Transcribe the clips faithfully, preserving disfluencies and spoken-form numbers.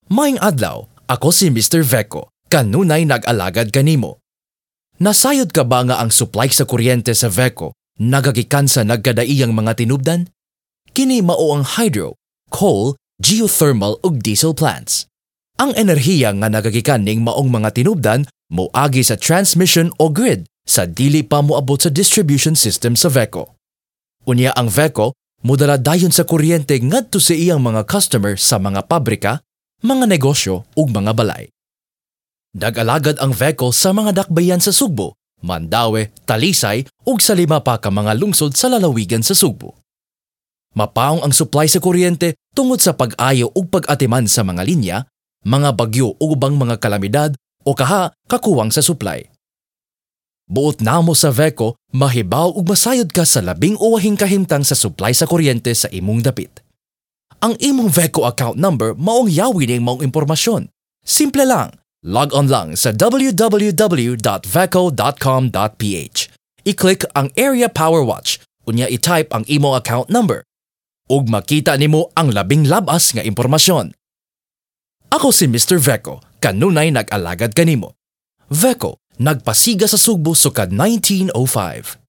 Maayong adlaw, ako si Mister Veco, kanunay nag-alagad kanimo. Nasayod ka ba nga ang supply sa kuryente sa Veco nagagikan sa nagkadaiyang mga tinubdan? Kini mao ang hydro, coal, geothermal ug diesel plants. Ang enerhiya nga nagagikan ning maong mga tinubdan moagi sa transmission o grid sa dili pa moabot sa distribution system sa Veco. Unya ang Veco mudala dayon sa kuryente ngadto sa iyang mga customer sa mga pabrika, mga negosyo ug mga balay. Nag-alagad ang Veco sa mga dakbayan sa Sugbo, Mandaue, Talisay ug sa lima pa ka mga lungsod sa lalawigan sa Sugbo. Mapaong ang supply sa kuryente tungod sa pag-ayo ug pag-atiman sa mga linya, mga bagyo ug ubang mga kalamidad o kaha kakuwang sa supply. Buot namo sa Veco, mahibaw ug masayod ka sa labing uwahing kahimtang sa supply sa kuryente sa imong dapit. Ang imong Veco account number maong yawi ning maong impormasyon. Simple lang, log on lang sa w w w dot veco dot com dot p h. I-click ang Area Power Watch, unya i-type ang imong account number. Ug makita nimo ang labing labas nga impormasyon. Ako si Mister Veco, kanunay nag-alagad kanimo. Veco, nagpasiga sa Sugbo sukad nineteen oh five.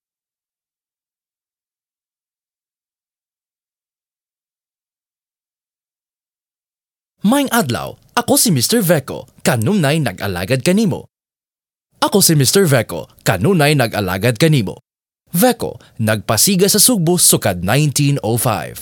Maayong adlaw, ako si Mister Veco, kanunay nag-alagad kanimo. Ako si Mister Veco, kanunay nag-alagad kanimo. Veco, nagpasiga sa Sugbo sukad nineteen oh five.